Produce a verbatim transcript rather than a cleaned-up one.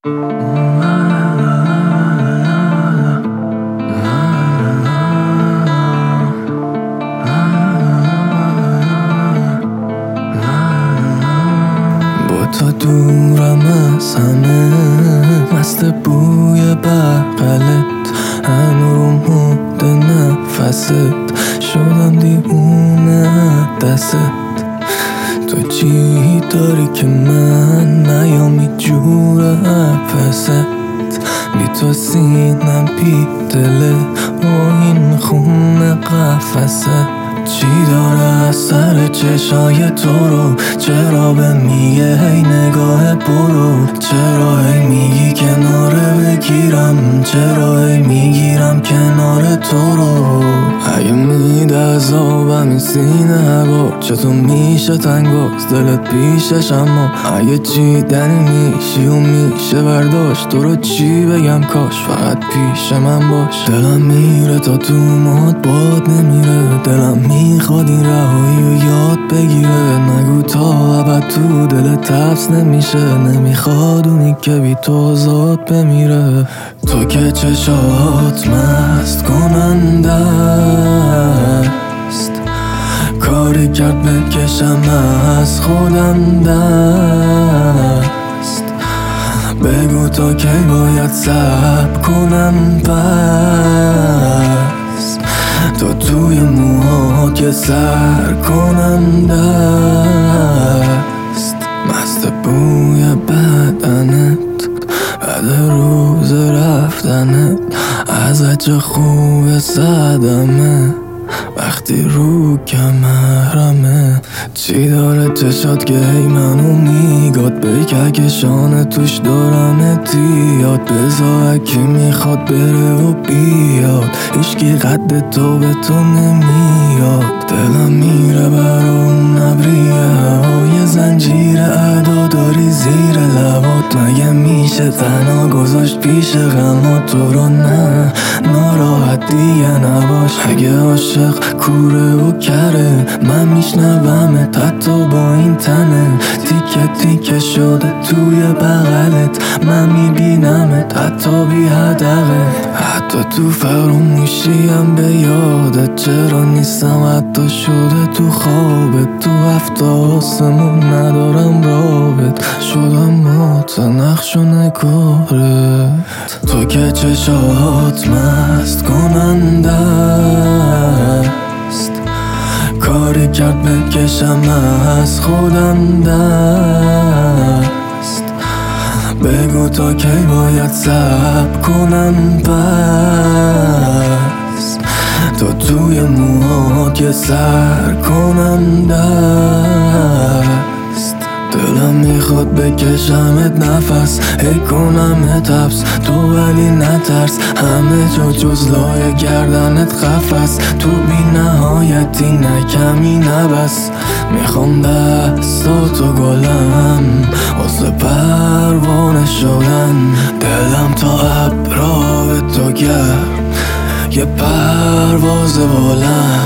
با تو دورم از همه، مست بوی بغلت، هنوز مونده نفست، شدم دیوونه دستت. تو چی داری که من نیامی جور عفست؟ بی تو سینم پی دله و این خون قفست. چی داره از سر چشای تو رو؟ چرا به میگه هی نگاه برو؟ چرا هی میگی کناره بگیرم؟ چرا هی میگیرم کنار تو رو؟ اگه میده عذابم این سینه هوا، چطور میشه تنگ باز دلت پیشش؟ اما اگه چیدنی میشی و میشه برداشت، تو رو چی بگم کاش فقط پیش من باش. دلم میره تا تو موهات باد نمیره، دلم میخواد این رهایی و یاد بگیره. نگو تا ابد تو دلت حبس نمیشه، نمیخواد اونی که بی تو آزاد بمیره. تو که چشات مست کننده است، کاری کرد بکشم از خودم دست. بگو تا کی باید صبر کنم پس، تا توی موهات که سر کنم دست. مست بوی بدنت، بعد روز رفتنت، ازت چه خوب صدمه وقتی رو کمرمه. چی داره چشات که هی منو میگاد؟ بکهکشان توش دارم یاد. بذار کی میخواد بره و بیاد، هیچکی قد تو به تو نمیاد. دلم میره برا اون ابریه هوای زنجیر ادا داری زیر لبات. مگه میشه تنها گذاشت پیش غمات؟ تو رو نه ناراحت دیگه نباش. اگه عاشق کوره و کره، من میشنومت حتی با این تنه. تیکه تیکه شده توی بغلت، من میبینمت حتی بی هدقه. حتی تو فراموشیم به یادت، چرا نیستم حتی شده تو خوابت. تو هفته آسمون ندارم رابط، شدم مات نقش و نگارت. تو که چشات مست کننده است، کاری کرد بکشم از خودم دست. بگو تا کی باید صبر کنم پس، تا توی موهات که سر کنم دست. دلم میخواد بکشمت نفس، هی کنمت حبس تو ولی نترس. همه جا جز لای گردنت قفس، تو بی نهایتی نکمی نبس. میخوام دستاتو گلم واسه پروانه شدن، دلم تا ابرا به تو گرم یه پرواز بلند.